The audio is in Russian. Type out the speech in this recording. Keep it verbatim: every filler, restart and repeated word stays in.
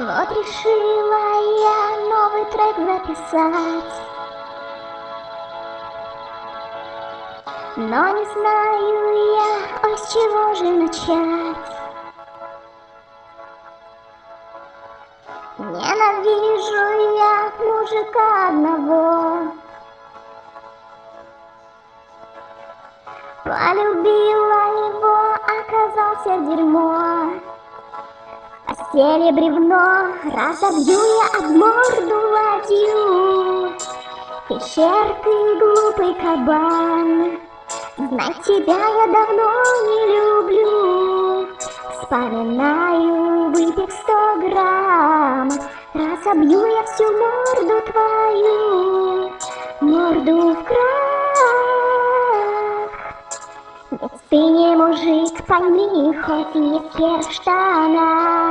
Вот решила я новый трек записать, но не знаю я, ой, с чего же начать. Ненавижу я мужика одного, полюбила его, оказался дерьмо. В постели бревно, разобью я об морду ладью. Пещер, ты глупый кабан, знать тебя я давно не люблю. Вспоминаю, выпив сто грамм, разобью я всю морду твою, морду в крах. Ведь ты не мужик, пойми, хоть есть хер в штанах.